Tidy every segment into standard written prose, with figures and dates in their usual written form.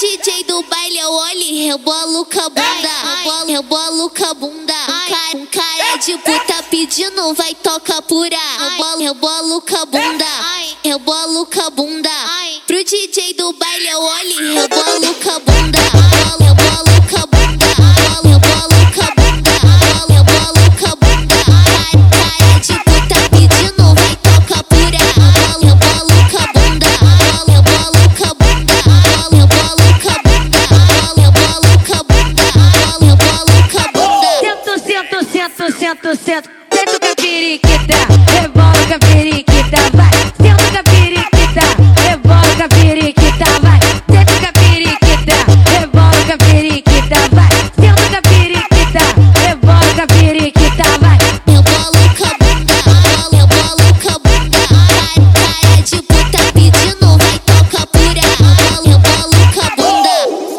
DJ do baile eu olho e rebolo com a bunda, rebolo com a bunda. Um cara de puta pedindo vai tocar pura. Rebolo com a bunda, rebolo com a bunda. Pro DJ do baile eu olho e rebolo com a bunda, rebolo com a bunda, rebolo com a bunda, rebolo com a bunda. Cara de puta pedindo vai tocar pura. Rebolo com a bunda, rebolo com a bunda, rebolo com a bunda, rebolo com a bunda, rebolo com a bunda. Senta, senta com a periquita, rebola com a periquita, vai. Senta com a periquita, rebola com a periquita, vai. Senta com a periquita, rebola com a periquita, vai. Senta com a periquita, rebola com a periquita, vai. Rebolo com a bunda, rebolo com a bunda. Cara de puta pedindo vai tocar pura. Rebolo com a bunda.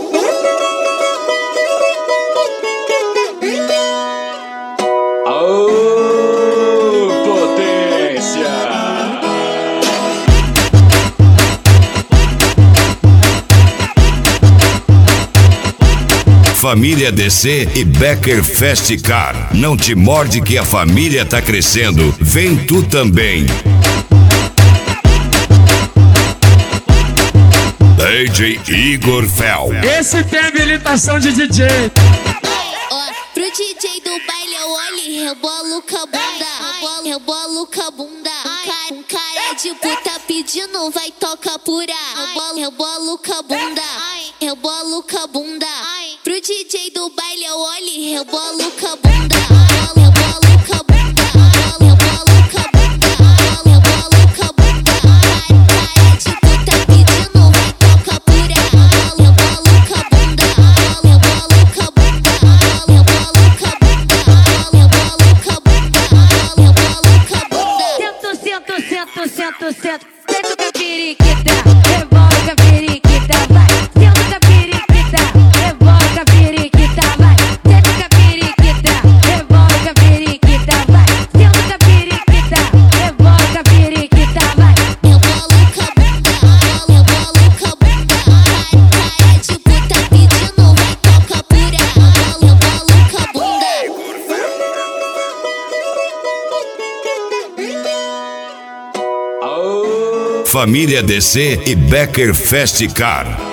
Família DC e Becker Fast Car. Não te morde que a família tá crescendo. Vem tu também. DJ Igor Fel. Esse tem habilitação de DJ. Pro DJ do baile eu olho e rebolo com a bunda, rebolo com a bunda. Um cara de puta pedindo vai tocar pura. Rebolo com a bunda, rebolo com a bunda. Pro DJ do baile eu olho e rebolo com a bunda, rebolo com a bunda, rebolo com a bunda, rebolo com a bunda. Cara de puta pedindo vai tocar pura. Rebolo com a bunda, rebolo com a bunda, rebolo com a bunda, rebolo com a bunda, rebolo com a bunda. Senta com a periquita, rebola com a periquita, vai. Senta com a periquita, rebola com a periquita, vai. Senta com a periquita, rebola com a periquita, vai. Senta com a periquita, rebola com a periquita, vai. Rebolo com a bunda, rebolo com a bunda. Cara de puta pedindo vai tocar pura. Rebolo com a bunda. Família DC e Becker Fast Car.